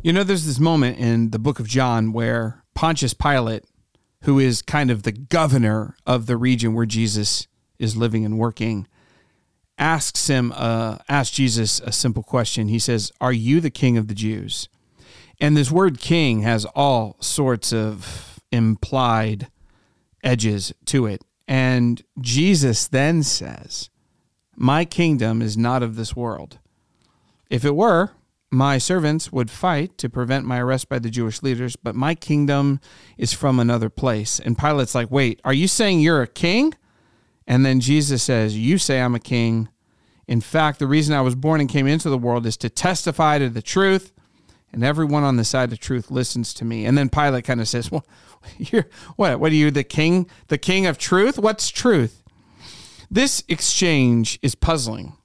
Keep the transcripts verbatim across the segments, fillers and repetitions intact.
You know, there's this moment in the book of John where Pontius Pilate, who is kind of the governor of the region where Jesus is living and working, asks him, uh, asks Jesus a simple question. He says, "Are you the king of the Jews?" And this word king has all sorts of implied edges to it. And Jesus then says, "My kingdom is not of this world. If it were, my servants would fight to prevent my arrest by the Jewish leaders, but my kingdom is from another place." And Pilate's like, "Wait, are you saying you're a king?" And then Jesus says, "You say I'm a king. In fact, the reason I was born and came into the world is to testify to the truth, and everyone on the side of truth listens to me." And then Pilate kind of says, "Well, you're what? What are you, the king, the king of truth? What's truth?" This exchange is puzzling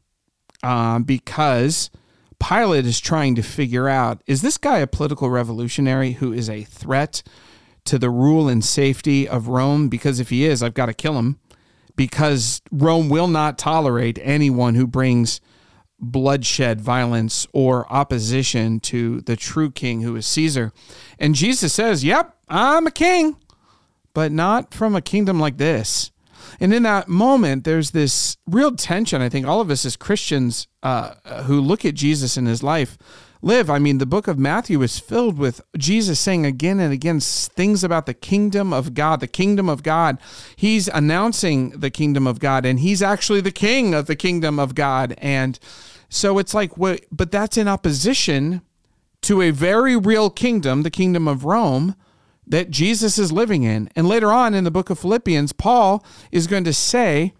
uh, because Pilate is trying to figure out, is this guy a political revolutionary who is a threat to the rule and safety of Rome? Because if he is, I've got to kill him, because Rome will not tolerate anyone who brings bloodshed, violence, or opposition to the true king who is Caesar. And Jesus says, "Yep, I'm a king, but not from a kingdom like this." And in that moment, there's this real tension. I think all of us as Christians uh, who look at Jesus in his life live. I mean, the book of Matthew is filled with Jesus saying again and again things about the kingdom of God, the kingdom of God. He's announcing the kingdom of God, and he's actually the king of the kingdom of God. And so it's like, what, but that's in opposition to a very real kingdom, the kingdom of Rome, that Jesus is living in. And later on in the book of Philippians, Paul is going to say,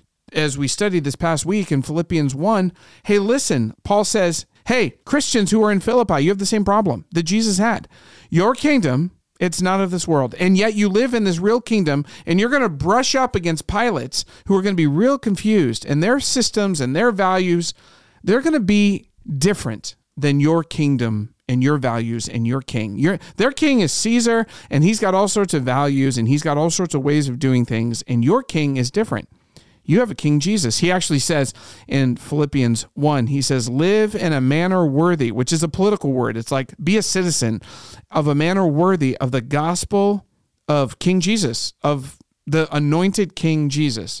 as we studied this past week in Philippians one, hey, listen, Paul says, hey, Christians who are in Philippi, you have the same problem that Jesus had. Your kingdom, it's not of this world, and yet you live in this real kingdom, and you're going to brush up against Pilates who are going to be real confused, and their systems and their values, they're going to be different than your kingdom and your values and your king. Your, their king is Caesar, and he's got all sorts of values, and he's got all sorts of ways of doing things, and your king is different. You have a King Jesus. He actually says in Philippians one, he says, live in a manner worthy, which is a political word. It's like be a citizen of a manner worthy of the gospel of King Jesus, of the anointed King Jesus.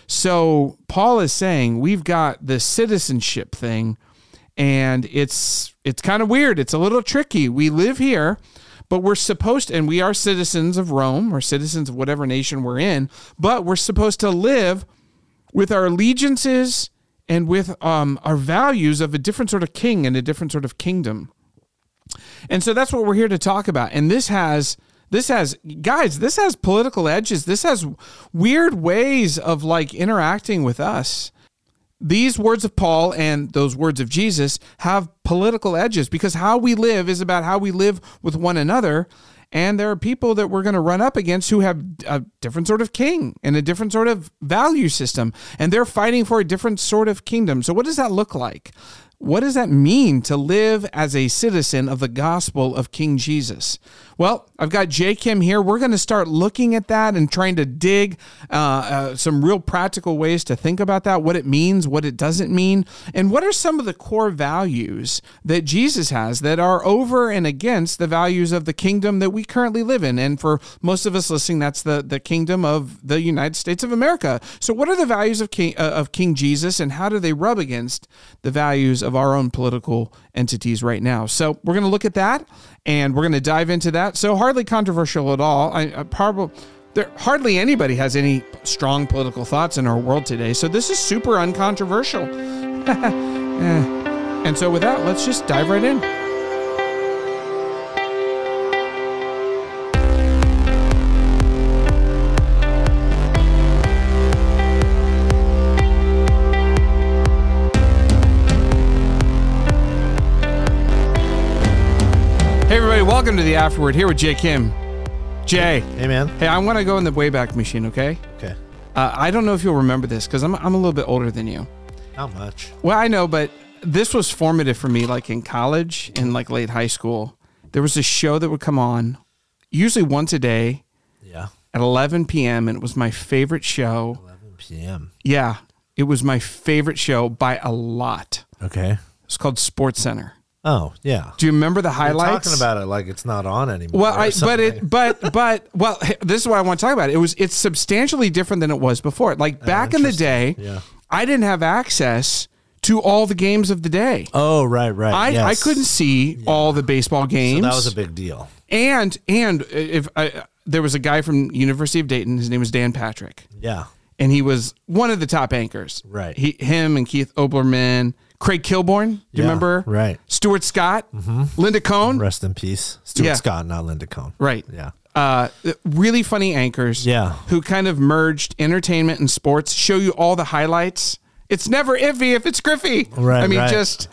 So Paul is saying we've got the citizenship thing, and it's it's kind of weird. It's a little tricky. We live here, but we're supposed to, and we are citizens of Rome, or citizens of whatever nation we're in, but we're supposed to live with our allegiances and with um, our values of a different sort of king and a different sort of kingdom. And so that's what we're here to talk about. And this has, this has, guys, this has political edges. This has weird ways of like interacting with us. These words of Paul and those words of Jesus have political edges because how we live is about how we live with one another. And there are people that we're going to run up against who have a different sort of king and a different sort of value system, and they're fighting for a different sort of kingdom. So what does that look like? What does that mean to live as a citizen of the gospel of King Jesus? Well, I've got J. Kim here. We're going to start looking at that and trying to dig uh, uh, some real practical ways to think about that, what it means, what it doesn't mean, and what are some of the core values that Jesus has that are over and against the values of the kingdom that we currently live in. And for most of us listening, that's the, the kingdom of the United States of America. So what are the values of King, uh, of King Jesus, and how do they rub against the values of our own political entities right now? So we're going to look at that, and we're going to dive into that. So hardly controversial at all. I, I probably there hardly anybody has any strong political thoughts in our world today. So this is super uncontroversial. And so with that, let's just dive right in. Hey everybody, welcome to the Afterword here with Jay Kim. Jay. Hey man. Hey, I want to go in the Wayback Machine, okay? Okay. Uh, I don't know if you'll remember this because I'm I'm a little bit older than you. Not much. Well, I know, but this was formative for me, like in college and like late high school. There was a show that would come on, usually once a day. Yeah. At eleven p.m. and it was my favorite show. eleven p.m. Yeah, it was my favorite show by a lot. Okay. It's called SportsCenter. Oh, yeah. Do you remember the You're highlights? talking about it like it's not on anymore. Well, I, but it, like. but, but, well, this is what I want to talk about. It was, it's substantially different than it was before. Like back in the day, yeah. I didn't have access to all the games of the day. Oh, right, right. I, yes. I couldn't see yeah. all the baseball games. So that was a big deal. And, and if I, there was a guy from University of Dayton, his name was Dan Patrick. Yeah. And he was one of the top anchors. Right. He, him and Keith Oblerman, Craig Kilborn. Do you yeah, remember? Right. Stuart Scott, mm-hmm. Linda Cohn. Rest in peace. Stuart yeah. Scott, not Linda Cohn. Right. Yeah. Uh, really funny anchors. Yeah. Who kind of merged entertainment and sports, show you all the highlights. It's never iffy if it's Griffey. Right. I mean, right. just,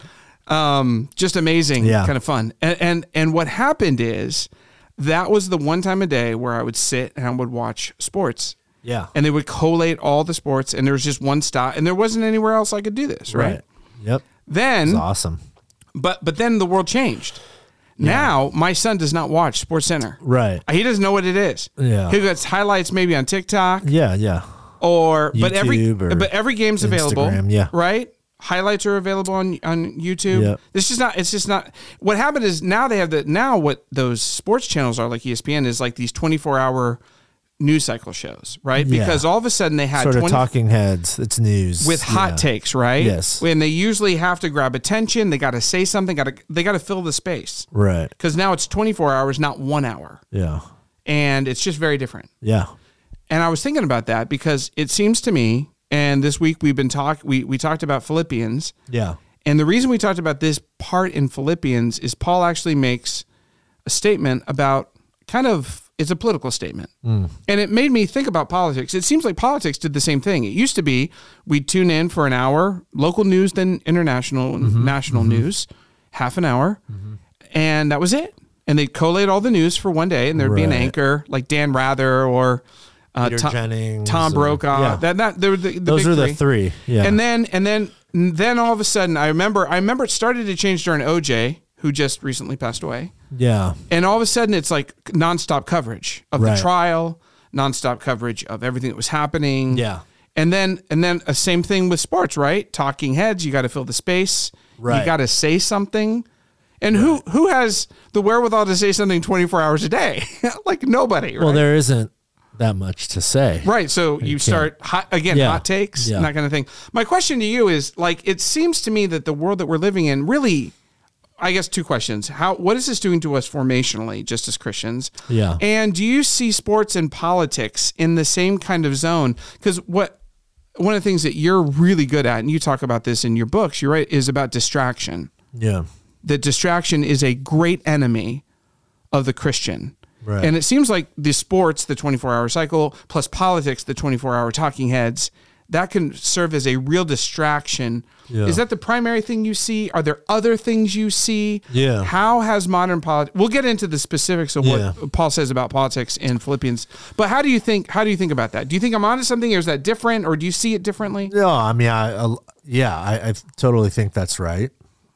um, just amazing. Yeah. Kind of fun. And, and, and what happened is that was the one time a day where I would sit and I would watch sports. Yeah. And they would collate all the sports and there was just one stop and there wasn't anywhere else I could do this. Right. right. Yep. Then, that's awesome. But, but then the world changed. Yeah. Now, my son does not watch Sports Center. Right. He doesn't know what it is. Yeah. He gets highlights maybe on TikTok. Yeah, yeah. Or YouTube but every or but every game's available. Instagram, yeah. Right? Highlights are available on on YouTube. Yep. This is not it's just not what happened is now they have the now what those sports channels are like E S P N is like these twenty-four hour news cycle shows, right? Yeah. Because all of a sudden they had sort of twenty talking heads. It's news with hot yeah. takes, right? Yes. When they usually have to grab attention, they got to say something, got to they got to fill the space. Right. Because now it's twenty-four hours, not one hour. Yeah. And it's just very different. Yeah. And I was thinking about that because it seems to me, and this week we've been talk we we talked about Philippians. Yeah. And the reason we talked about this part in Philippians is Paul actually makes a statement about kind of it's a political statement. Mm. And it made me think about politics. It seems like politics did the same thing. It used to be we'd tune in for an hour, local news, then international and mm-hmm. national mm-hmm. news, half an hour, mm-hmm. and that was it. And they'd collate all the news for one day, and there'd right. be an anchor like Dan Rather or uh, Peter Tom, Jennings, Tom Brokaw. Or, yeah. That that the, the those big are the three. three. Yeah. And then and then then all of a sudden, I remember I remember it started to change during O J, who just recently passed away. Yeah. And all of a sudden, it's like nonstop coverage of right. the trial, nonstop coverage of everything that was happening. Yeah. And then and then a same thing with sports, right? Talking heads, you got to fill the space. Right. You got to say something. And right. who who has the wherewithal to say something twenty-four hours a day? Like nobody, right? Well, there isn't that much to say. Right. So you, you start, hot, again, yeah. hot takes, yeah. and that kind of thing. My question to you is, like, it seems to me that the world that we're living in really, I guess two questions. How what is this doing to us formationally, just as Christians? Yeah. And do you see sports and politics in the same kind of zone? Because what one of the things that you're really good at, and you talk about this in your books, you're right, is about distraction. Yeah. That distraction is a great enemy of the Christian. Right. And it seems like the sports, the twenty-four hour cycle, plus politics, the twenty-four hour talking heads, that can serve as a real distraction. Yeah. Is that the primary thing you see? Are there other things you see? Yeah. How has modern politics, we'll get into the specifics of what yeah. Paul says about politics in Philippians, but how do you think, how do you think about that? Do you think I'm onto something, or is that different, or do you see it differently? No, I mean, I, I yeah, I, I totally think that's right.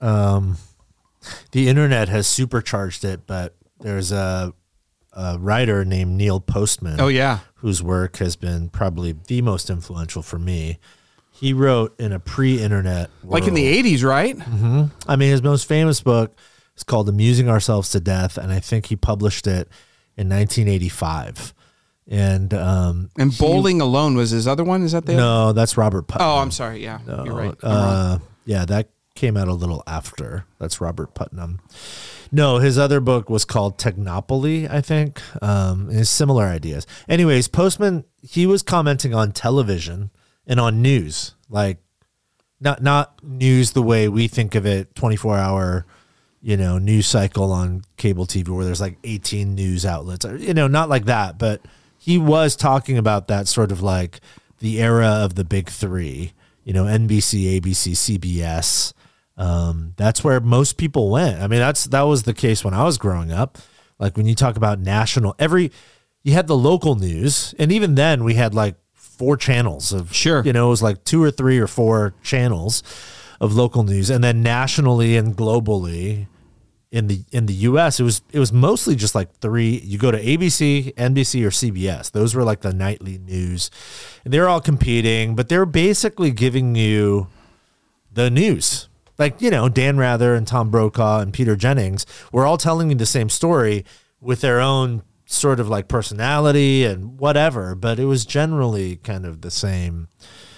Um, the internet has supercharged it, but there's a, a writer named Neil Postman. Oh yeah. Whose work has been probably the most influential for me. He wrote in a pre-internet world. Like in the eighties, right? Mm-hmm. I mean, his most famous book is called Amusing Ourselves to Death, and I think he published it in nineteen eighty-five. And um, and Bowling he, Alone was his other one? Is that the No, other? that's Robert Putnam. Oh, I'm sorry. Yeah, no, you're right. Uh, yeah, that came out a little after. That's Robert Putnam. No, his other book was called Technopoly, I think. Um, and similar ideas. Anyways, Postman, he was commenting on television and on news, like not not news the way we think of it, twenty-four hour, you know, news cycle on cable T V where there's like eighteen news outlets, you know, not like that. But he was talking about that sort of like the era of the big three, you know, N B C, A B C, C B S. Um, that's where most people went. I mean, that's, that was the case when I was growing up. Like when you talk about national, every, you had the local news. And even then we had like four channels of, sure, you know, it was like two or three or four channels of local news. And then nationally and globally in the, in the U S, it was, it was mostly just like three, you go to A B C, N B C or C B S. Those were like the nightly news and they're all competing, but they're basically giving you the news. Like, you know, Dan Rather and Tom Brokaw and Peter Jennings were all telling me the same story with their own sort of like personality and whatever, but it was generally kind of the same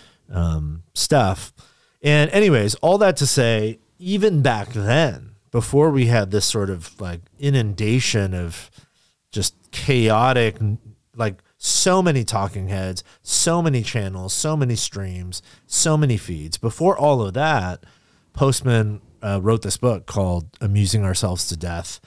um, stuff. And anyways, all that to say, even back then, before we had this sort of like inundation of just chaotic, like so many talking heads, so many channels, so many streams, so many feeds, before all of that, Postman uh, wrote this book called Amusing Ourselves to Death.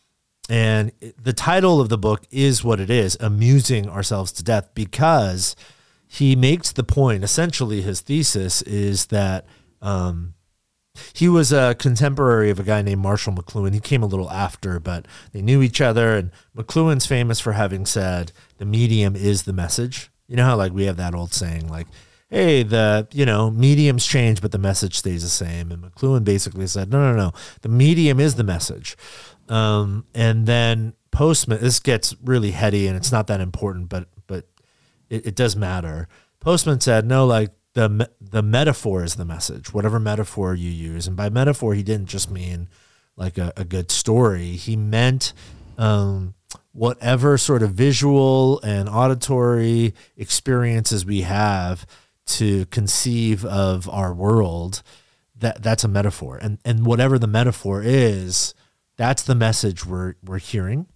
And the title of the book is what it is, Amusing Ourselves to Death, because he makes the point, essentially his thesis is that um, he was a contemporary of a guy named Marshall McLuhan. He came a little after, but they knew each other. And McLuhan's famous for having said, the medium is the message. You know how like we have that old saying, like, hey, the, you know, mediums change, but the message stays the same. And McLuhan basically said, no, no, no, the medium is the message. Um, and then Postman, this gets really heady and it's not that important, but, but it, it does matter. Postman said, no, like the, the metaphor is the message, whatever metaphor you use. And by metaphor, he didn't just mean like a, a good story. He meant, um, whatever sort of visual and auditory experiences we have to conceive of our world, that that's a metaphor. And, and whatever the metaphor is, that's the message we're we're hearing.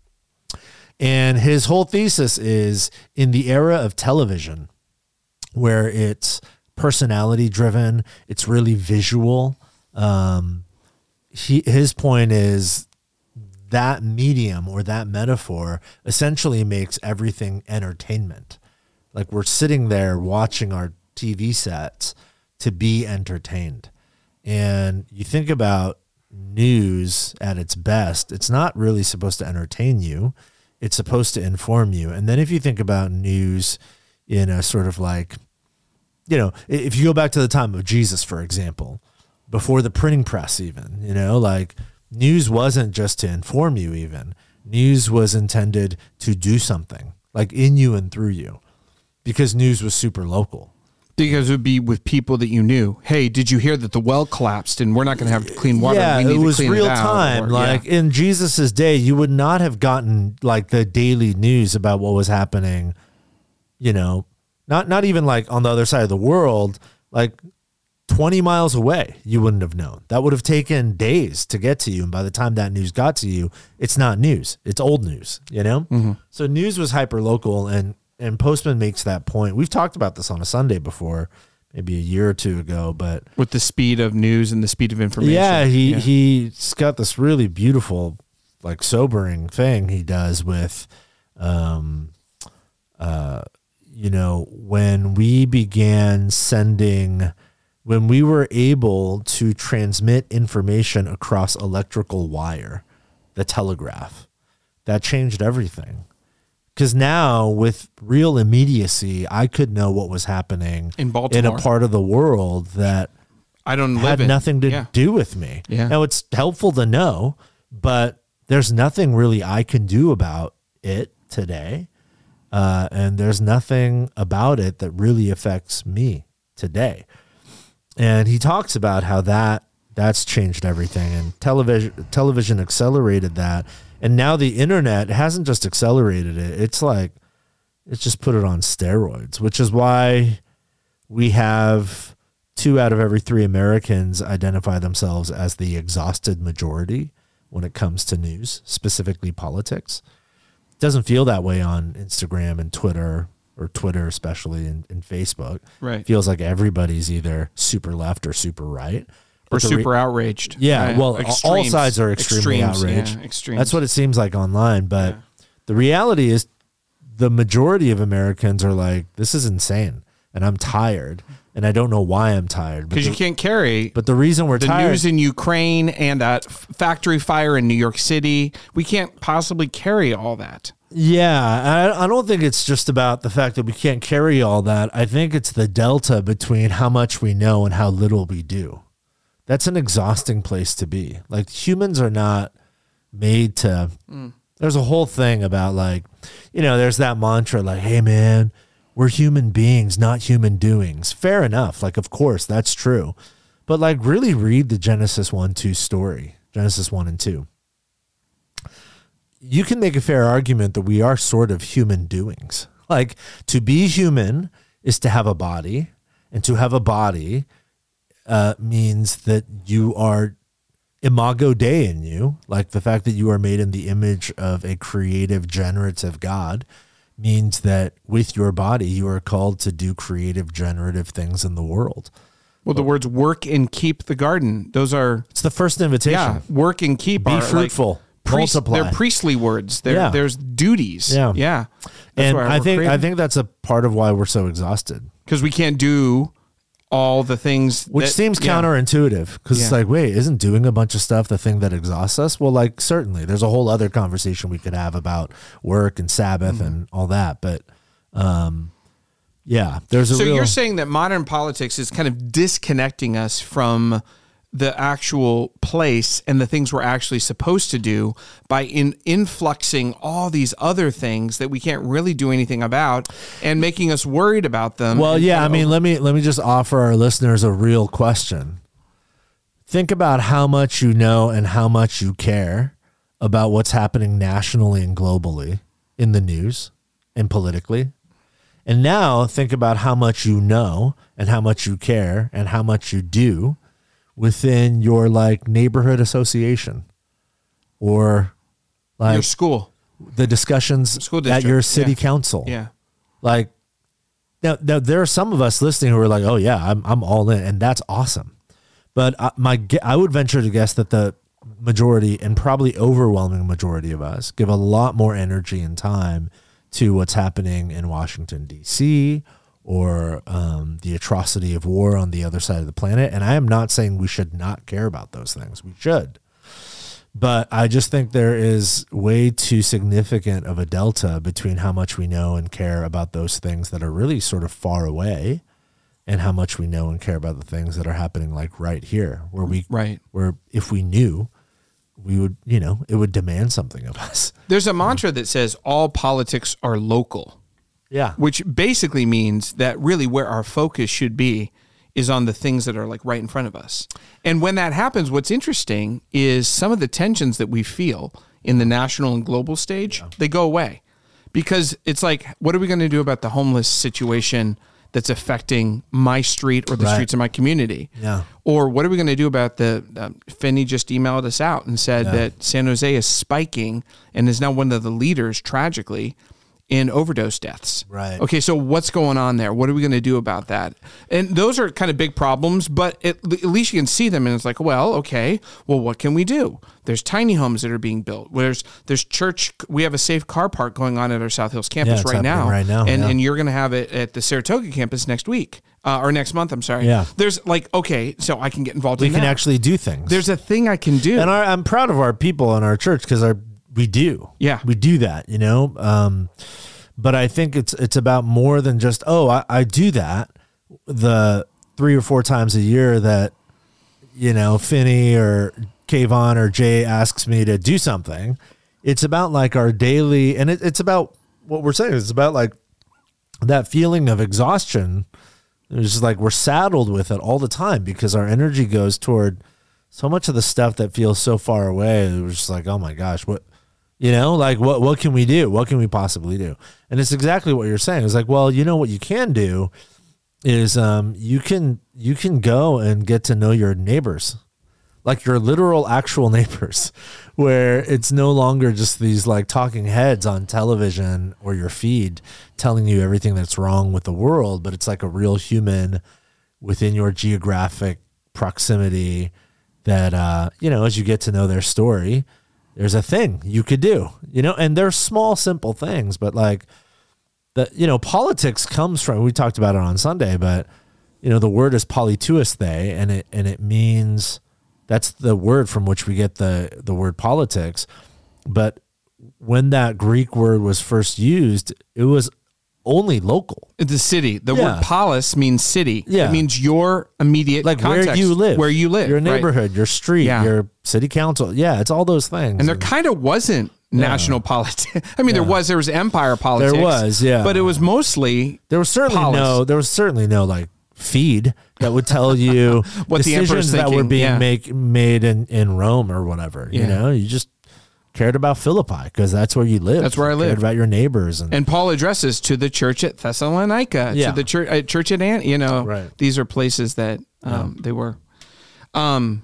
And his whole thesis is in the era of television, where it's personality driven, it's really visual. Um, he his point is that medium or that metaphor essentially makes everything entertainment. Like we're sitting there watching our T V sets to be entertained. And you think about news at its best, it's not really supposed to entertain you. It's supposed to inform you. And then if you think about news in a sort of like, you know, if you go back to the time of Jesus, for example, before the printing press even, you know, like news wasn't just to inform you even. News was intended to do something, like in you and through you, because news was super local. Because it would be with people that you knew. Hey, did you hear that the well collapsed and we're not going to have clean water? Yeah, we need it was to clean real it out. time. Or, like yeah. in Jesus's day, you would not have gotten like the daily news about what was happening, you know, not, not even like on the other side of the world, like twenty miles away, you wouldn't have known. That would have taken days to get to you. And by the time that news got to you, it's not news. It's old news, you know? Mm-hmm. So news was hyper local, and And Postman makes that point. We've talked about this on a Sunday before, maybe a year or two ago, but with the speed of news and the speed of information. Yeah, he, yeah. he's got this really beautiful, like sobering thing he does with, um, uh, you know, when we began sending, when we were able to transmit information across electrical wire, the telegraph, that changed everything. Because now, with real immediacy, I could know what was happening in Baltimore, in a part of the world that I don't had live in. nothing to yeah. do with me. Yeah. Now, it's helpful to know, but there's nothing really I can do about it today. Uh, and there's nothing about it that really affects me today. And he talks about how that that's changed everything, and television television accelerated that. And now the internet hasn't just accelerated it. It's like, it's just put it on steroids, which is why we have two out of every three Americans identify themselves as the exhausted majority when it comes to news, specifically politics. It doesn't feel that way on Instagram and Twitter, or Twitter especially, and, and Facebook. Right. It feels like everybody's either super left or super right. Or super re- outraged. Yeah, yeah. well, Extremes. all sides are extremely extremes, outraged. Yeah, extremes. That's what it seems like online. But Yeah. the reality is the majority of Americans are like, this is insane. And I'm tired. And I don't know why I'm tired. Because you can't carry But the reason we're the tired. news in Ukraine and that f- factory fire in New York City. We can't possibly carry all that. Yeah, I, I don't think it's just about the fact that we can't carry all that. I think it's the delta between how much we know and how little we do. That's an exhausting place to be. Like, humans are not made to, mm. there's a whole thing about like, you know, there's that mantra like, hey man, we're human beings, not human doings. Fair enough. Like, of course, that's true. But like really read the Genesis one two story, Genesis one and two. You can make a fair argument that we are sort of human doings. Like to be human is to have a body, and to have a body uh, means that you are imago Dei in you, like the fact that you are made in the image of a creative, generative God means that with your body, you are called to do creative, generative things in the world. Well, the words work and keep the garden, those are... It's the first invitation. Yeah, work and keep Be are fruitful. Like priest, multiply. They're priestly words. They're, Yeah. There's duties. Yeah. Yeah. And I think I think that's a part of why we're so exhausted. Because we can't do all the things... Which that, seems yeah. counterintuitive, because it's Yeah. like, wait, isn't doing a bunch of stuff the thing that exhausts us? Well, like, certainly. There's a whole other conversation we could have about work and Sabbath mm-hmm. and all that. But, um, yeah, there's a So real... you're saying that modern politics is kind of disconnecting us from the actual place and the things we're actually supposed to do by in influxing all these other things that we can't really do anything about and making us worried about them. Well, yeah, I mean, over- let me let me just offer our listeners a real question. Think about how much you know and how much you care about what's happening nationally and globally in the news and politically. And now think about how much you know and how much you care and how much you do within your like neighborhood association or like your school, the discussions school at district. your city Yeah. council. Yeah. Like now, now there are some of us listening who are like, oh yeah, I'm, I'm all in. And that's awesome. But I, my, I would venture to guess that the majority and probably overwhelming majority of us give a lot more energy and time to what's happening in Washington, D C, or um, the atrocity of war on the other side of the planet. And I am not saying we should not care about those things. We should. But I just think there is way too significant of a delta between how much we know and care about those things that are really sort of far away and how much we know and care about the things that are happening like right here, where we, Right. where if we knew, we would, you know, it would demand something of us. There's a mantra that says all politics are local. Yeah. Which basically means that really where our focus should be is on the things that are like right in front of us. And when that happens, what's interesting is some of the tensions that we feel in the national and global stage, yeah. they go away. Because it's like, what are we going to do about the homeless situation that's affecting my street or the right. streets of my community? Yeah. Or what are we going to do about the, uh, Finney just emailed us out and said yeah. that San Jose is spiking and is now one of the leaders, tragically, in overdose deaths. Right. Okay, so what's going on there? What are we going to do about that? And those are kind of big problems, but it, at least you can see them and it's like, well, okay, well, what can we do? There's tiny homes that are being built. There's there's church. We have a safe car park going on at our South Hills campus Yeah, it's right now. happening right now, And, yeah. and you're going to have it at the Saratoga campus next week, uh, or next month, I'm sorry. Yeah. There's like, okay, so I can get involved We in can that. actually do things. There's a thing I can do. And our, I'm proud of our people in our church because our we do. Yeah. We do that, you know? Um, but I think it's it's about more than just, oh, I, I do that the three or four times a year that, you know, Finney or Kayvon or Jay asks me to do something. It's about like our daily, and it, it's about what we're saying. It's about like that feeling of exhaustion. It's just like we're saddled with it all the time because our energy goes toward so much of the stuff that feels so far away. It was just like, oh my gosh, what, you know, like what, what can we do? What can we possibly do? And it's exactly what you're saying. It's like, well, you know, what you can do is um, you can, you can go and get to know your neighbors, like your literal actual neighbors, where it's no longer just these like talking heads on television or your feed telling you everything that's wrong with the world, but it's like a real human within your geographic proximity that, uh, you know, as you get to know their story, there's a thing you could do, you know, and they're small, simple things, but like the, you know, politics comes from, we talked about it on Sunday, but you know, the word is politeuesthai, and it, and it means, that's the word from which we get the, the word politics. But when that Greek word was first used, it was only local. The city. The Yeah. word polis means city. Yeah. It means your immediate Like context, where you live. Where you live. Your right. neighborhood, your street, Yeah. your city council. Yeah, it's all those things. And there kind of wasn't national politics. I mean, there was, there was empire politics. There was, yeah. But it was mostly there was certainly polis. no, there was certainly no like feed that would tell you what the emperor's decisions that thinking. were being Yeah. make, made in, in Rome or whatever. You Yeah. know, you just cared about Philippi because that's where you live. That's where I Cared live. about your neighbors. And, And Paul addresses to the church at Thessalonica, Yeah. to the church, uh, church at Ant. You know, Right. these are places that um, they were. Um,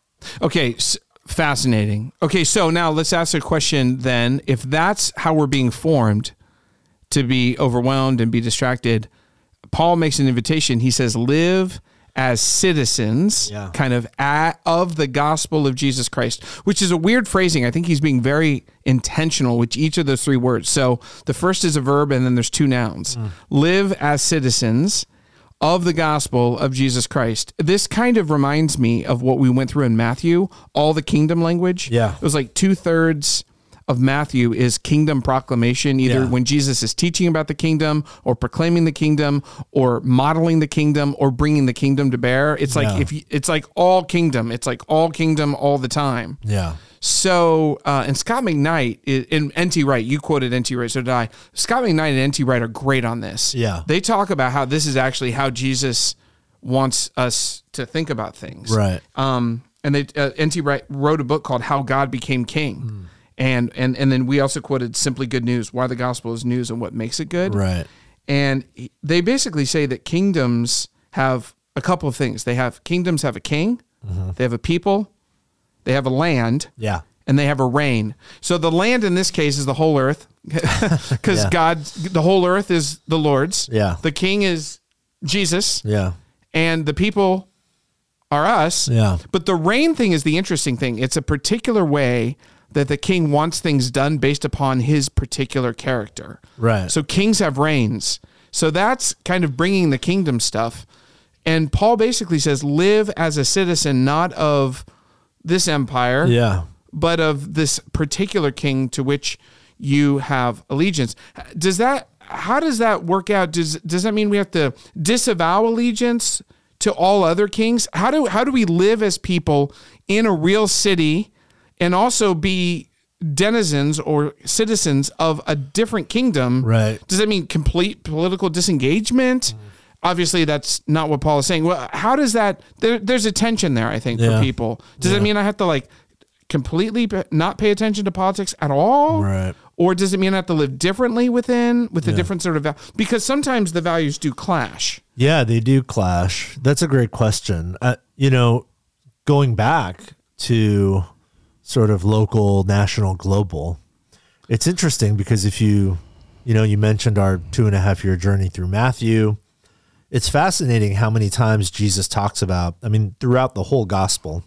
okay, s- fascinating. Okay, so now let's ask a question then. If that's how we're being formed to be overwhelmed and be distracted, Paul makes an invitation. He says, live as citizens, Yeah. kind of at, of the gospel of Jesus Christ, which is a weird phrasing. I think he's being very intentional with each of those three words. So the first is a verb, and then there's two nouns. Mm. Live as citizens of the gospel of Jesus Christ. This kind of reminds me of what we went through in Matthew, all the kingdom language. Yeah. It was like two thirds of Matthew is kingdom proclamation, either Yeah. when Jesus is teaching about the kingdom or proclaiming the kingdom or modeling the kingdom or bringing the kingdom to bear. It's like, Yeah. if you, it's like all kingdom, it's like all kingdom all the time. yeah. So, uh, and Scott McKnight is, and N T Wright, you quoted N T Wright, so did I. Scott McKnight and N T Wright are great on this. Yeah. They talk about how this is actually how Jesus wants us to think about things. Right. Um, and they, uh, N T Wright wrote a book called How God Became King. Hmm. And, and, and then we also quoted Simply Good News, why the gospel is news and what makes it good. Right. And he- they basically say that kingdoms have a couple of things. They have, kingdoms have a king, they have a people, they have a land, Yeah. and they have a reign. So the land in this case is the whole earth, because Yeah. God, the whole earth is the Lord's. Yeah. The king is Jesus, Yeah. and the people are us. Yeah. But the reign thing is the interesting thing. It's a particular way that the king wants things done based upon his particular character. Right. So kings have reigns. So that's kind of bringing the kingdom stuff. And Paul basically says, live as a citizen, not of this empire, Yeah. but of this particular king to which you have allegiance. Does that, how does that work out? Does, does that mean we have to disavow allegiance to all other kings? How do, how do we live as people in a real city and also be denizens or citizens of a different kingdom? Right. Does that mean complete political disengagement? Obviously, that's not what Paul is saying. Well, how does that? There, there's a tension there, I think, Yeah. for people. Does that mean I have to like completely p- not pay attention to politics at all? Right. Or does it mean I have to live differently within with a different sort of val- because sometimes the values do clash. Yeah, they do clash. That's a great question. Uh, you know, going back to sort of local, national, global, it's interesting because if you, you know, you mentioned our two and a half year journey through Matthew. It's fascinating how many times Jesus talks about, I mean, throughout the whole gospel,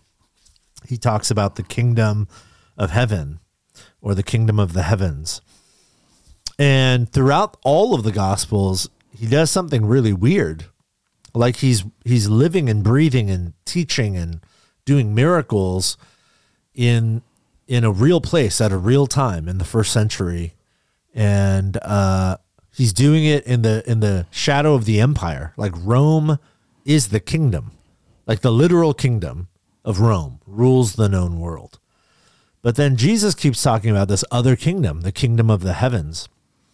he talks about the kingdom of heaven or the kingdom of the heavens. And throughout all of the gospels, he does something really weird. Like he's he's living and breathing and teaching and doing miracles in in a real place at a real time in the first century. And uh he's doing it in the in the shadow of the empire. Like Rome is the kingdom. Like the literal kingdom of Rome rules the known world. But then Jesus keeps talking about this other kingdom, the kingdom of the heavens.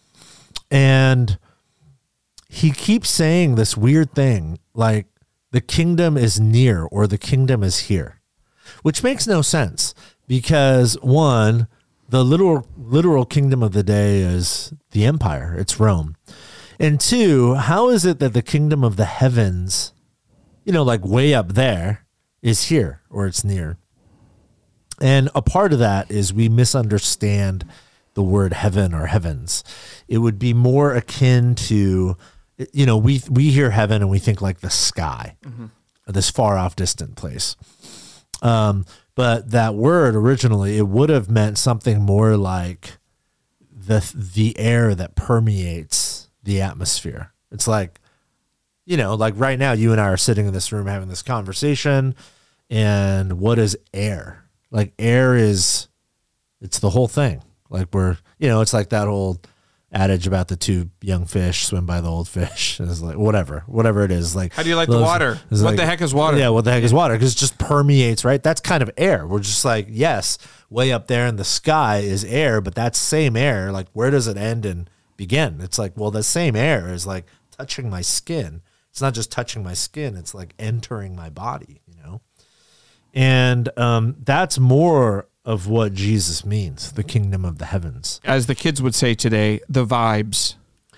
And he keeps saying this weird thing like the kingdom is near or the kingdom is here, which makes no sense because one, the literal literal kingdom of the day is the empire. It's Rome. And two, how is it that the kingdom of the heavens, you know, like way up there is here or it's near? And a part of that is we misunderstand the word heaven or heavens. It would be more akin to, you know, we we hear heaven and we think like the sky, mm-hmm. this far off distant place. Um, but that word originally, it would have meant something more like the the air that permeates the atmosphere. It's like, you know, like right now you and I are sitting in this room having this conversation, and what is air? Like air is, it's the whole thing. Like we're, you know, it's like that old adage about the two young fish swim by the old fish. It's like whatever, whatever it is. Like, How do you like the water? What like, the heck is water? Yeah, what the heck is water? Because it just permeates, right? That's kind of air. We're just like, yes, way up there in the sky is air, but that same air, like where does it end and begin? It's like, well, the same air is like touching my skin It's not just touching my skin. It's like entering my body, you know? And um, that's more of what Jesus means, the kingdom of the heavens. As the kids would say today, the vibes.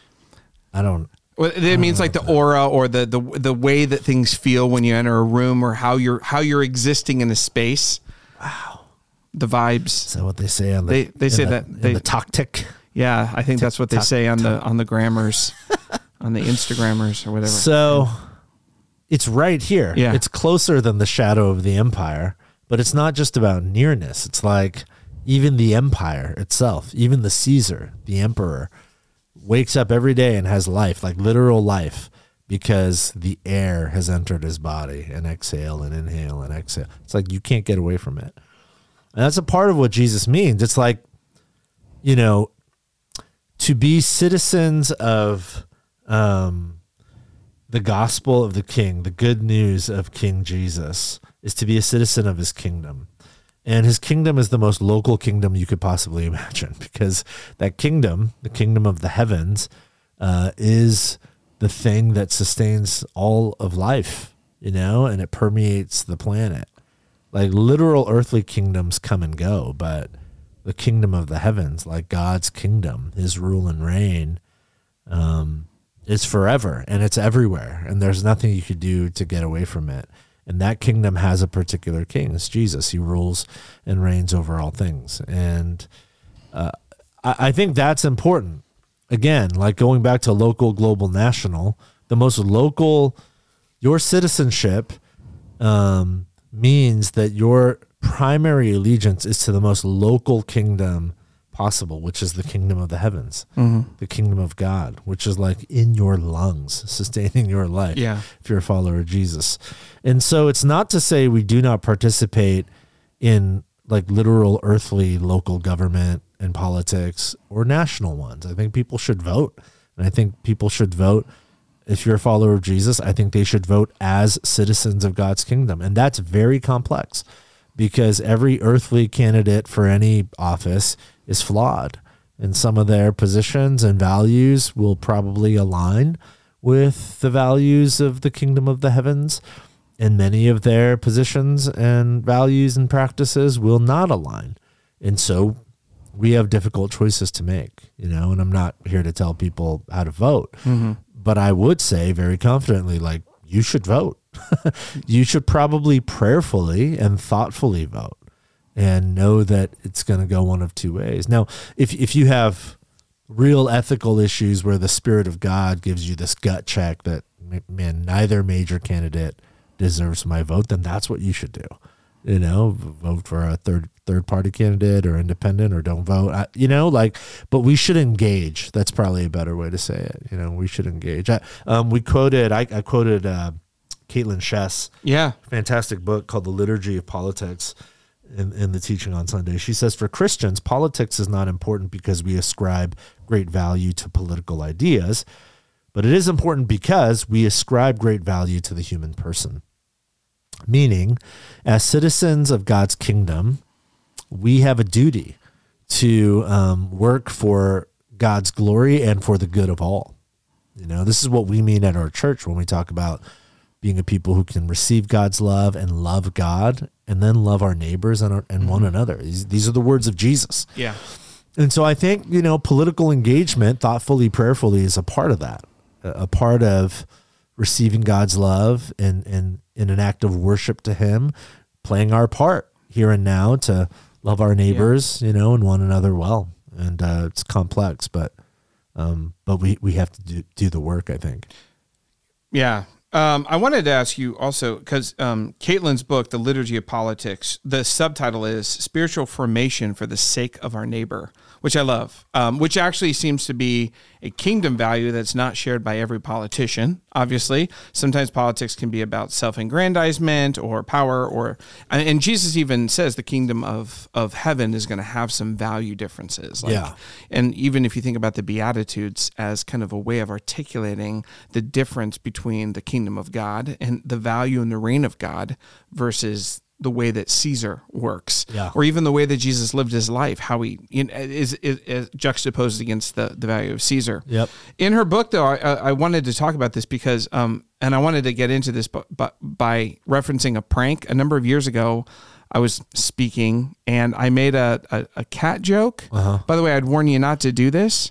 I don't... Well, it means like the aura or the, the the way that things feel when you enter a room, or how you're how you're existing in a space. Wow. The vibes. Is that what they say on the They they say the, that they, in the tactic? Yeah, I think Tick, that's what they tock, say on the tock. on the grammars, on the Instagrammers or whatever. So it's right here. Yeah. It's closer than the shadow of the empire, but it's not just about nearness. It's like even the empire itself, even the Caesar, the emperor, wakes up every day and has life, like literal life, because the air has entered his body, and exhale and inhale and exhale. It's like you can't get away from it. And that's a part of what Jesus means. It's like, you know, to be citizens of um, the gospel of the King, the good news of King Jesus, is to be a citizen of his kingdom. And his kingdom is the most local kingdom you could possibly imagine, because that kingdom, the kingdom of the heavens, uh, is the thing that sustains all of life, you know, and it permeates the planet. Like literal earthly kingdoms come and go, but the kingdom of the heavens, like God's kingdom, his rule and reign, um, is forever, and it's everywhere, and there's nothing you could do to get away from it. And that kingdom has a particular king. It's Jesus. He rules and reigns over all things. And uh, I, I think that's important. Again, like going back to local, global, national, the most local, your citizenship um, means that your primary allegiance is to the most local kingdom possible, which is the kingdom of the heavens, mm-hmm. the kingdom of God, which is like in your lungs, sustaining your life, yeah. if you're a follower of Jesus. And so it's not to say we do not participate in like literal earthly local government and politics or national ones. I think people should vote. And I think people should vote. If you're a follower of Jesus, I think they should vote as citizens of God's kingdom. And that's very complex, because every earthly candidate for any office is flawed, and some of their positions and values will probably align with the values of the kingdom of the heavens, and many of their positions and values and practices will not align. And so we have difficult choices to make, you know, and I'm not here to tell people how to vote, mm-hmm. but I would say very confidently, like, you should vote. You should probably prayerfully and thoughtfully vote, and know that it's going to go one of two ways. Now, if if you have real ethical issues where the Spirit of God gives you this gut check that, man, neither major candidate deserves my vote, then that's what you should do. You know, vote for a third third party candidate or independent, or don't vote. I, you know, like, but we should engage. That's probably a better way to say it. You know, we should engage. I, um, we quoted, I, I quoted uh, Caitlin Chess. Yeah. Fantastic book called The Liturgy of Politics. In, in the teaching on Sunday, she says, for Christians, politics is not important because we ascribe great value to political ideas, but it is important because we ascribe great value to the human person. Meaning, as citizens of God's kingdom, we have a duty to um, work for God's glory and for the good of all. You know, this is what we mean at our church when we talk about being a people who can receive God's love and love God, and then love our neighbors and, our, and mm-hmm. one another. These, these are the words of Jesus. Yeah. And so I think, you know, political engagement, thoughtfully, prayerfully, is a part of that, a, a part of receiving God's love and, and in an act of worship to him, playing our part here and now to love our neighbors, yeah. you know, and one another well. And uh, it's complex, but um, but we, we have to do, do the work, I think. Yeah. Um, I wanted to ask you also, because um, Caitlin's book, The Liturgy of Politics, the subtitle is Spiritual Formation for the Sake of Our Neighbor, which I love, um, which actually seems to be a kingdom value that's not shared by every politician, obviously. Sometimes politics can be about self-aggrandizement or power, or and Jesus even says the kingdom of, of heaven is going to have some value differences. Like, yeah. And even if you think about the Beatitudes as kind of a way of articulating the difference between the kingdom of God and the value and the reign of God versus the way that Caesar works, Yeah. or even the way that Jesus lived his life, how he you know, is, is, is juxtaposed against the, the value of Caesar. Yep. In her book, though, I, I wanted to talk about this because, um, and I wanted to get into this by, by referencing a prank. A number of years ago, I was speaking and I made a, a, a cat joke. Uh-huh. By the way, I'd warn you not to do this.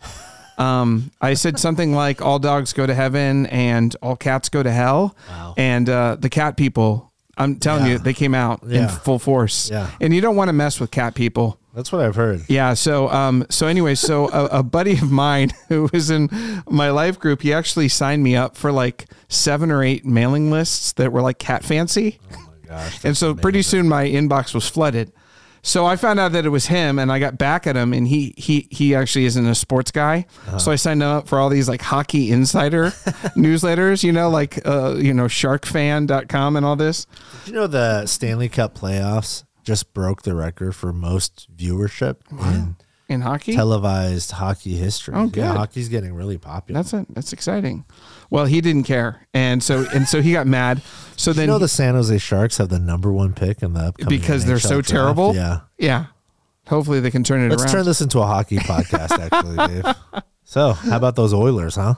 Um, I said something like all dogs go to heaven and all cats go to hell. Wow. And uh, the cat people, I'm telling Yeah. you, they came out Yeah. in full force. Yeah. And you don't want to mess with cat people. That's what I've heard. Yeah. So, um, so anyway, so a, a buddy of mine who was in my life group, he actually signed me up for like seven or eight mailing lists that were like cat fancy. Oh my gosh. And so pretty soon my inbox was flooded. So I found out that it was him and I got back at him and he, he, he actually isn't a sports guy. Uh-huh. So I signed up for all these like hockey insider newsletters, you know, like, uh, you know, shark fan dot com and all this. Did you know the Stanley Cup playoffs just broke the record for most viewership in In hockey? televised hockey history? Oh, good. Yeah, hockey's getting really popular. That's a, that's exciting. Well, he didn't care. And so, and so he got mad. So then you know he- the San Jose Sharks have the number one pick in the upcoming because they're N H L so draft? terrible. Yeah. Yeah. Hopefully they can turn it Let's around. turn this into a hockey podcast, actually, Dave. So, how about those Oilers, huh?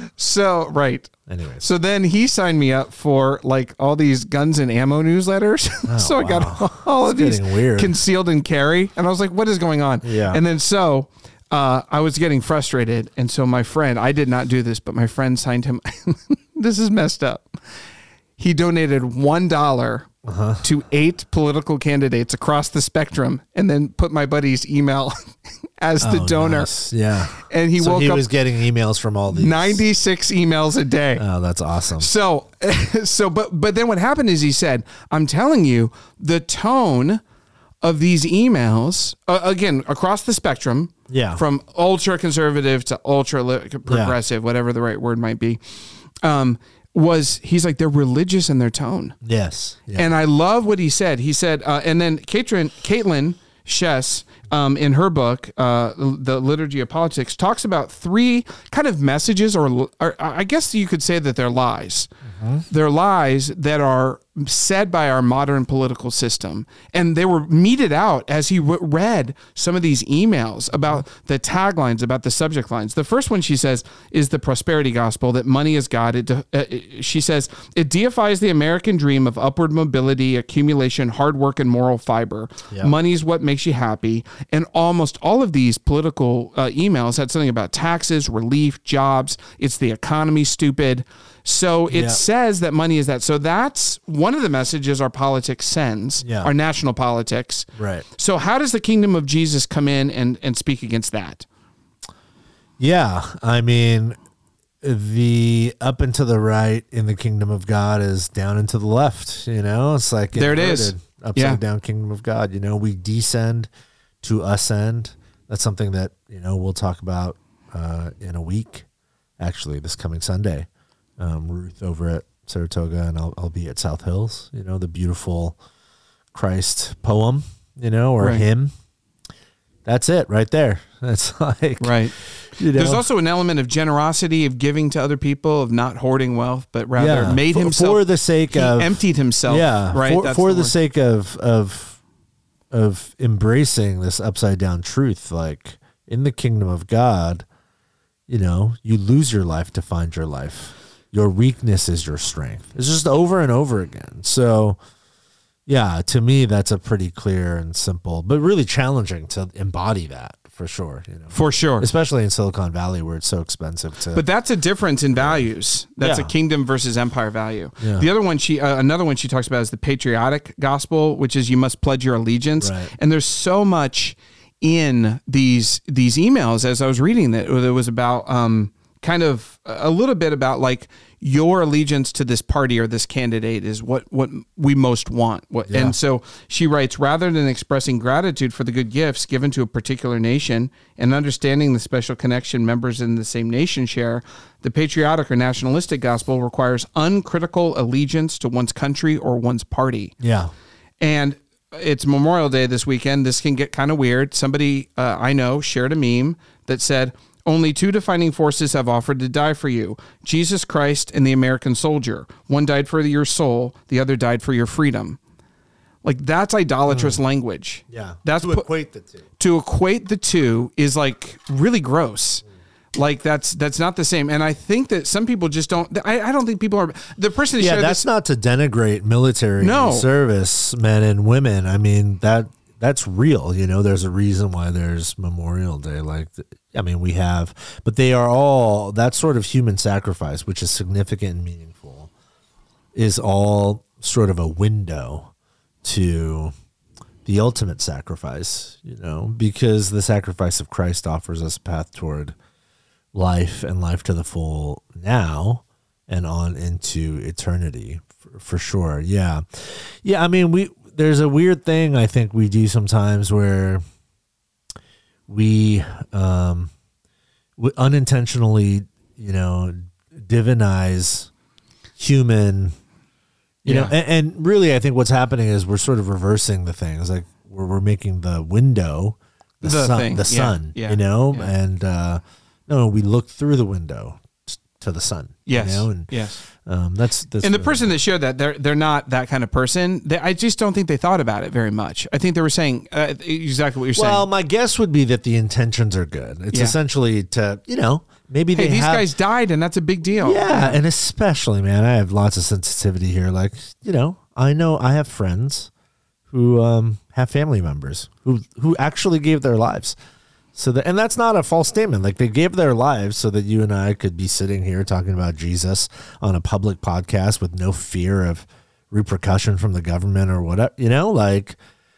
So, right. Anyways. So then he signed me up for like all these guns and ammo newsletters. so I got wow. all of It's these getting weird. concealed and carry. And I was like, what is going on? Yeah. And then so uh, I was getting frustrated. And so my friend, I did not do this, but my friend signed him. This is messed up. He donated one dollar uh-huh. to eight political candidates across the spectrum and then put my buddy's email as the Oh, donor. nice. Yeah. And he so woke he up was getting emails from all these. ninety-six emails a day. Oh, that's awesome. So, so, but, but then what happened is he said, I'm telling you, the tone of these emails, uh, again, across the spectrum, Yeah. from ultra conservative to ultra li- progressive, whatever the right word might be, um, was he's like, they're religious in their tone. Yes. Yeah. And I love what he said. He said, uh, and then Caitlin, Caitlin Chess, um, in her book, uh, The Liturgy of Politics, talks about three kind of messages, or, or I guess you could say that they're lies. Mm-hmm. They're lies that are said by our modern political system. And they were meted out as he w- read some of these emails about the taglines, about the subject lines. The first one, she says, is the prosperity gospel, that money is God. It, uh, it, she says, it deifies the American dream of upward mobility, accumulation, hard work, and moral fiber. Yeah. Money is what makes you happy. And almost all of these political uh, emails had something about taxes, relief, jobs. It's the economy, stupid. So it Yeah. says that money is that. So that's one of the messages our politics sends, Yeah. our national politics. Right. So how does the kingdom of Jesus come in and, and speak against that? Yeah. I mean, the up and to the right in the kingdom of God is down and to the left. You know, it's like There it is. inverted, upside Yeah. down kingdom of God. You know, we descend to ascend. That's something that, you know, we'll talk about uh, in a week, actually, this coming Sunday. Um, Ruth over at Saratoga, and I'll, I'll be at South Hills. You know, the beautiful Christ poem, you know, or Right. hymn. That's it right there. That's like, Right. you know, There's also an element of generosity, of giving to other people, of not hoarding wealth, but rather Yeah, made for- himself. for the sake he of- emptied himself. yeah, Right. for, That's for the, word. sake of of of embracing this upside down truth. Like in the kingdom of God, you know, you lose your life to find your life. Your weakness is your strength. It's just over and over again. So, yeah, to me, that's a pretty clear and simple, but really challenging to embody that for sure. You know, For sure. especially in Silicon Valley where it's so expensive to. But that's a difference in values. That's Yeah. a kingdom versus empire value. Yeah. The other one she, uh, another one she talks about is the patriotic gospel, which is you must pledge your allegiance. Right. And there's so much in these these emails as I was reading that it was about um, kind of a little bit about like your allegiance to this party or this candidate is what what we most want. What, Yeah. And so she writes, rather than expressing gratitude for the good gifts given to a particular nation and understanding the special connection members in the same nation share, the patriotic or nationalistic gospel requires uncritical allegiance to one's country or one's party. yeah. And it's Memorial Day this weekend. This can get kind of weird. Somebody uh, I know shared a meme that said, only two defining forces have offered to die for you, Jesus Christ and the American soldier. One died for your soul, the other died for your freedom. Like that's idolatrous mm. language. Yeah. That's to equate the two. To equate the two is like really gross. Mm. Like that's that's not the same. And I think that some people just don't. I, I don't think people are. The person. That yeah, that's this, not to denigrate military no. service men and women. I mean that that's real. You know, there's a reason why there's Memorial Day. Like, I mean, we have, but they are all that sort of human sacrifice, which is significant and meaningful, is all sort of a window to the ultimate sacrifice, you know, because the sacrifice of Christ offers us a path toward life and life to the full now and on into eternity for, for sure. Yeah. Yeah. I mean, we, there's a weird thing I think we do sometimes where we, um, we unintentionally, you know, divinize human, You yeah. know, and, and really, I think what's happening is we're sort of reversing the things. Like we're we're making the window, the, the sun, thing. the yeah. sun. Yeah. You know, yeah. and uh, no, we look through the window to the sun. Yes, you know? and, yes. Um, that's, that's and the person that shared that they're they're not that kind of person. They, I just don't think they thought about it very much. I think they were saying uh, exactly what you're saying. Well, my guess would be that the intentions are good. It's yeah. essentially to you know. Maybe hey, they these have, guys died, and that's a big deal. Yeah, yeah, and especially, man, I have lots of sensitivity here. Like, you know, I know I have friends who um, have family members who who actually gave their lives. So that, and that's not a false statement. Like they gave their lives so that you and I could be sitting here talking about Jesus on a public podcast with no fear of repercussion from the government or whatever. You know, like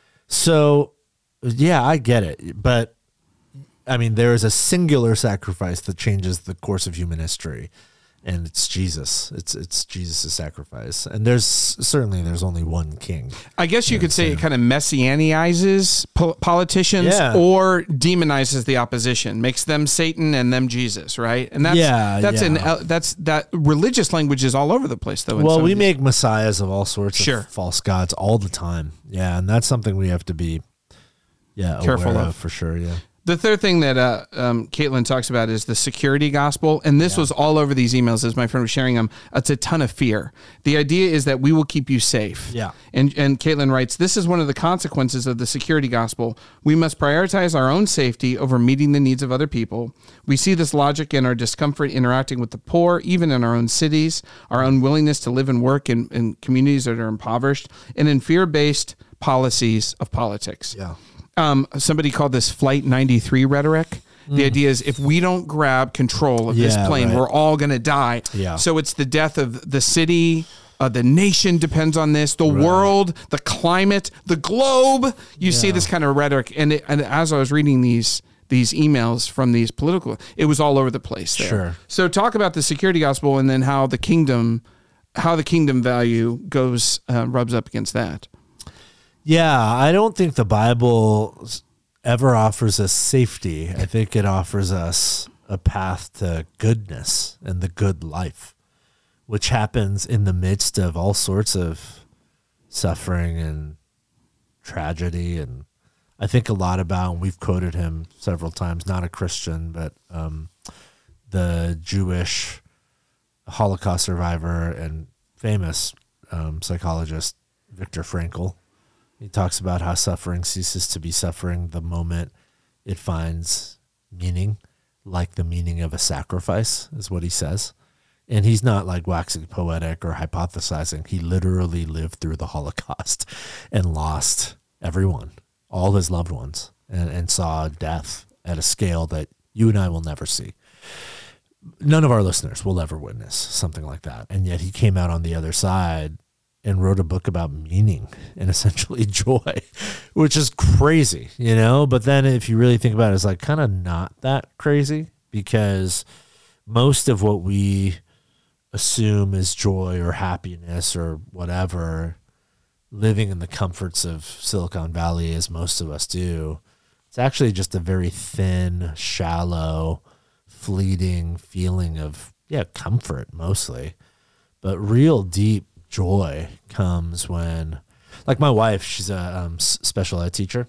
so. Yeah, I get it, but. I mean, there is a singular sacrifice that changes the course of human history, and it's Jesus. It's it's Jesus' sacrifice, and there's certainly there's only one king. I guess you could say it kind of messianizes po- politicians yeah. or demonizes the opposition, makes them Satan and them Jesus, right? And that's yeah, that's yeah. an that's that religious language is all over the place, though. Well, we make messiahs of all sorts sure. of false gods all the time. Yeah, and that's something we have to be yeah careful aware of. of for sure. Yeah. The third thing that uh, um, Caitlin talks about is the security gospel. And this yeah. was all over these emails as my friend was sharing them. It's a ton of fear. The idea is that we will keep you safe. Yeah. And, and Caitlin writes, this is one of the consequences of the security gospel. We must prioritize our own safety over meeting the needs of other people. We see this logic in our discomfort interacting with the poor, even in our own cities, our unwillingness to live and work in, in communities that are impoverished, and in fear-based policies of politics. Yeah. Um, somebody called this Flight ninety-three rhetoric. Mm. The idea is if we don't grab control of yeah, this plane, right. we're all going to die. Yeah. So it's the death of the city. Uh, the nation depends on this. The right. world, the climate, the globe. You yeah. see this kind of rhetoric. And, it, and as I was reading these these emails from these political, it was all over the place there. Sure. So talk about the security gospel and then how the kingdom, how the kingdom value goes, uh, rubs up against that. Yeah, I don't think the Bible ever offers us safety. I think it offers us a path to goodness and the good life, which happens in the midst of all sorts of suffering and tragedy. And I think a lot about, and we've quoted him several times, not a Christian, but um, the Jewish Holocaust survivor and famous um, psychologist, Viktor Frankl. He talks about how suffering ceases to be suffering the moment it finds meaning, like the meaning of a sacrifice, is what he says. And he's not like waxing poetic or hypothesizing. He literally lived through the Holocaust and lost everyone, all his loved ones, and, and saw death at a scale that you and I will never see. None of our listeners will ever witness something like that. And yet he came out on the other side and wrote a book about meaning and essentially joy, which is crazy, you know? But then if you really think about it, it's like kind of not that crazy, because most of what we assume is joy or happiness or whatever, living in the comforts of Silicon Valley, as most of us do, it's actually just a very thin, shallow, fleeting feeling of, yeah, comfort mostly. But real deep joy comes when, like my wife, she's a um, special ed teacher,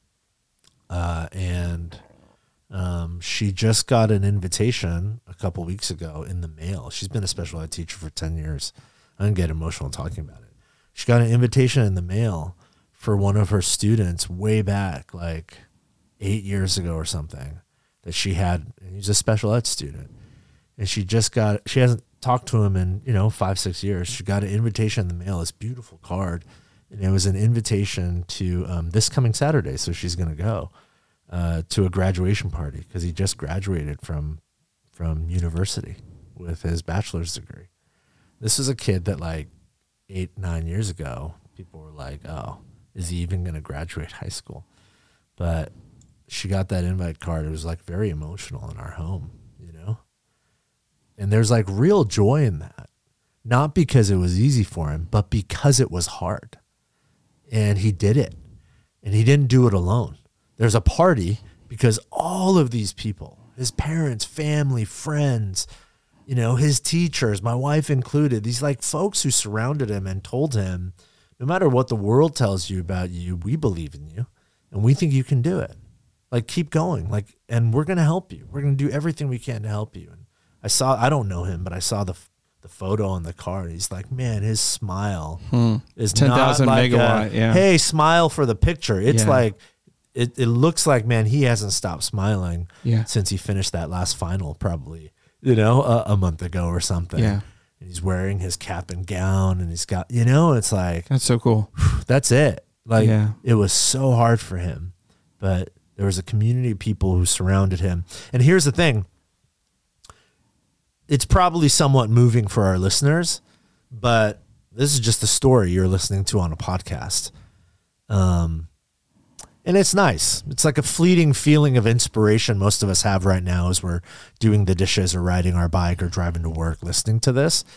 uh, and um, she just got an invitation a couple weeks ago in the mail. She's been a special ed teacher for ten years. I don't get emotional talking about it. She got an invitation in the mail for one of her students way back, like eight years ago or something, that she had. He's a special ed student, and she just got. She hasn't talked to him in you know five six years. She got an invitation in the mail. This beautiful card, and it was an invitation to um, this coming Saturday. So she's gonna go uh, to a graduation party because he just graduated from from university with his bachelor's degree. This is a kid that like eight, nine years ago, people were like, oh, is he even going to graduate high school? But she got that invite card. It was like very emotional in our home, you know? And there's like real joy in that. Not because it was easy for him, but because it was hard. And he did it. And he didn't do it alone. There's a party because all of these people, his parents, family, friends, you know, his teachers, my wife included, these like folks who surrounded him and told him, no matter what the world tells you about you, we believe in you and we think you can do it. Like, keep going. Like, and we're going to help you. We're going to do everything we can to help you. And I saw, I don't know him, but I saw the the photo on the card. He's like, man, his smile hmm. is ten thousand like megawatt. A, yeah. Hey, smile for the picture. It's yeah. like, it, it looks like, man, he hasn't stopped smiling yeah. since he finished that last final, probably. You know, a, a month ago or something. Yeah. And he's wearing his cap and gown and he's got, you know, it's like, that's so cool. That's it. Like, yeah. it was so hard for him, but there was a community of people who surrounded him. And here's the thing. It's probably somewhat moving for our listeners, but this is just a story you're listening to on a podcast. Um, And it's nice. It's like a fleeting feeling of inspiration most of us have right now as we're doing the dishes or riding our bike or driving to work listening to this.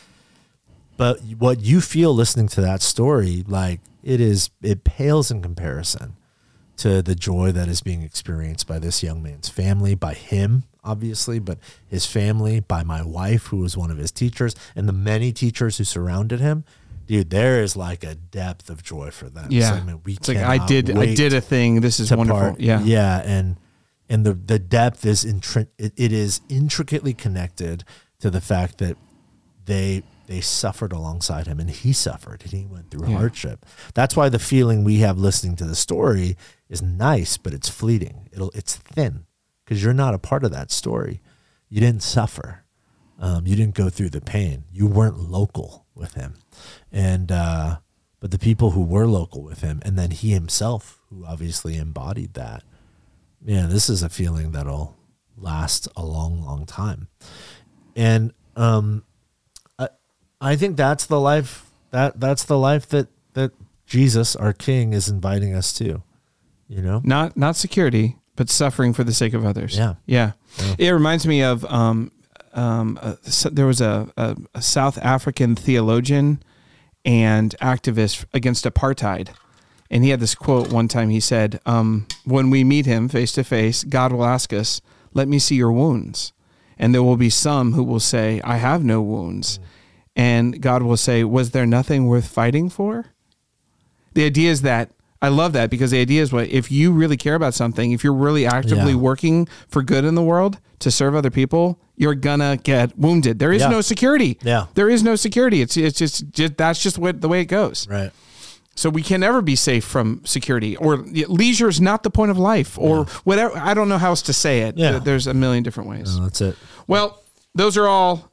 But what you feel listening to that story, like it is, it pales in comparison to the joy that is being experienced by this young man's family, by him, obviously, but his family, by my wife, who was one of his teachers, and the many teachers who surrounded him. Dude, there is like a depth of joy for them. Yeah, so, I mean, we it's like I did, I did a thing. This is wonderful. Part. Yeah, yeah, and and the the depth is intri- it, it is intricately connected to the fact that they they suffered alongside him, and he suffered, and he went through yeah. hardship. That's why the feeling we have listening to the story is nice, but it's fleeting. It'll it's thin because you're not a part of that story. You didn't suffer. Um, you didn't go through the pain. You weren't local with him. And, uh, but the people who were local with him, and then he himself, who obviously embodied that, man, this is a feeling that'll last a long, long time. And, um, I, I think that's the life that that's the life that, that Jesus, our King, is inviting us to, you know, not, not security, but suffering for the sake of others. Yeah. Yeah. yeah. It reminds me of, um, um, uh, so there was a, a, a South African theologian and activist against apartheid. And he had this quote one time. He said, um, when we meet him face to face, God will ask us, let me see your wounds. And there will be some who will say, I have no wounds. Mm. And God will say, was there nothing worth fighting for? The idea is that, I love that, because the idea is what, if you really care about something, if you're really actively yeah. working for good in the world to serve other people, you're gonna get wounded. There is yeah. no security. Yeah. There is no security. It's it's just, just that's just what the way it goes. Right. So we can never be safe from security, or leisure is not the point of life, or yeah. whatever. I don't know how else to say it. Yeah. There's a million different ways. No, that's it. Well, those are all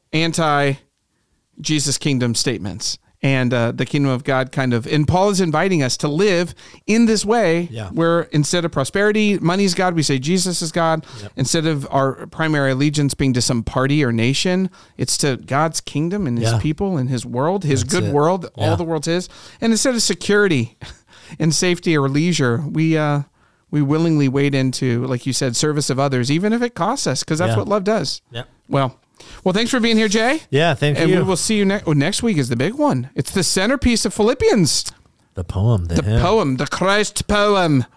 anti-Jesus kingdom statements. And uh, the kingdom of God kind of, and Paul is inviting us to live in this way yeah. where instead of prosperity, money's God, we say Jesus is God. Yep. Instead of our primary allegiance being to some party or nation, it's to God's kingdom and his yeah. people and his world, his That's good it. world, Yeah. all the world's his. And instead of security and safety or leisure, we uh, we willingly wade into, like you said, service of others, even if it costs us, because that's Yeah. what love does. Yeah. Well, Well, thanks for being here, Jay. Yeah, thank and you. And we will see you next. Oh, next week is the big one. It's the centerpiece of Philippians. The poem. The, the hymn. poem. The Christ poem.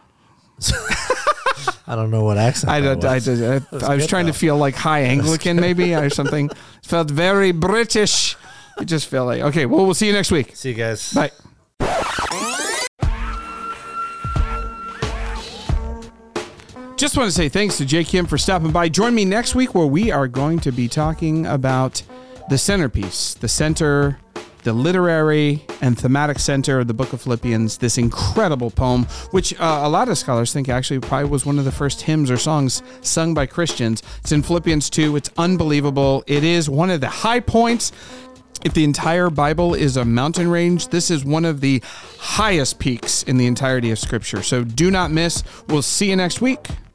I don't know what accent I, that I, was. I, I, I was good, trying though. to feel like high Anglican maybe or something. It felt very British. You just feel like, okay, well, we'll see you next week. See you guys. Bye. Just want to say thanks to Jay Kim for stopping by. Join me next week where we are going to be talking about the centerpiece, the center the literary and thematic center of the book of Philippians, this incredible poem, which uh, a lot of scholars think actually probably was one of the first hymns or songs sung by Christians. It's in Philippians two. It's unbelievable. It is one of the high points. If the entire Bible is a mountain range, this is one of the highest peaks in the entirety of Scripture. So do not miss. We'll see you next week.